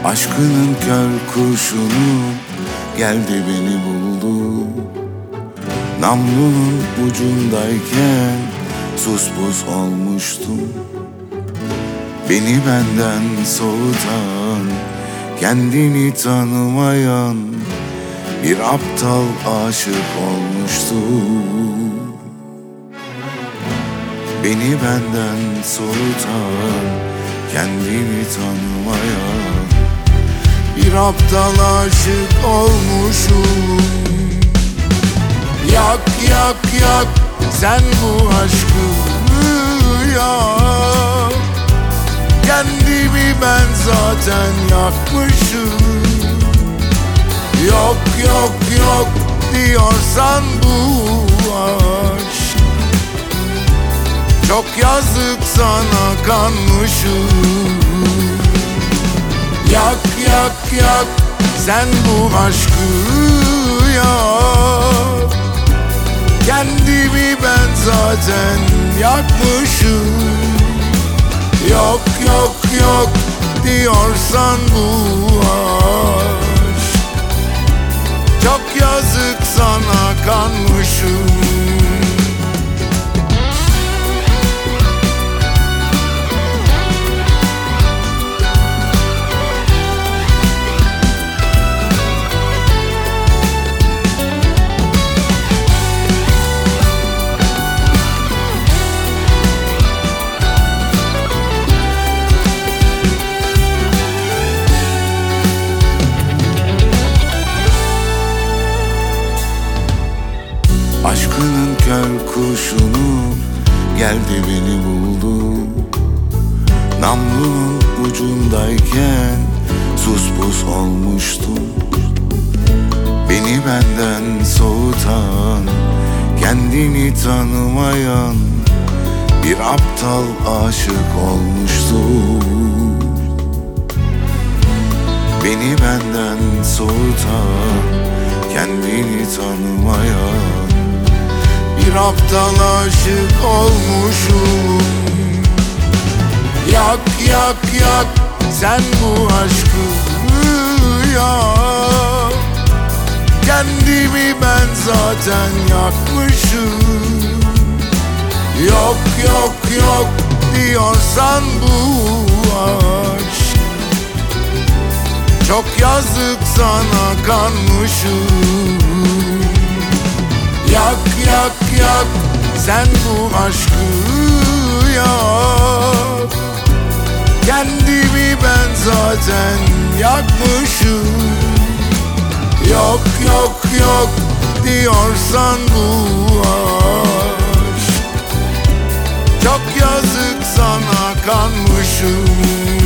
Aşkının kör kurşunu geldi beni buldu. Namlunun ucundayken sus buz olmuştum. Beni benden soğutan, kendini tanımayan bir aptal aşık olmuştum. Beni benden soğutan, kendini tanımayan bir aptal aşık olmuşum. Yak yak yak sen bu aşkı yak. Kendimi ben zaten yakmışım. Yok yok yok diyorsan bu aşk, çok yazık sana kanmışım. Yak yak yak sen bu aşkı yak. Kendimi ben zaten yakmışım. Yok yok yok diyorsan bu aşk, çok yazık sana kanmışım. Aşkının kör kurşunu geldi beni buldu. Namlunun ucundayken sus buz olmuştum. Beni benden soğutan, kendini tanımayan bir aptal aşık olmuştum. Beni benden soğutan, kendini tanımayan bir aptal aşık olmuşum. Yak yak yak sen bu aşkı yak. Kendimi ben zaten yakmışım. Yok yok yok diyorsan bu aşk, çok yazık sana kanmışım. Yak yak yak sen bu aşkı yak. Kendimi ben zaten yakmışım. Yok yok yok diyorsan bu aşk, çok yazık sana kanmışım.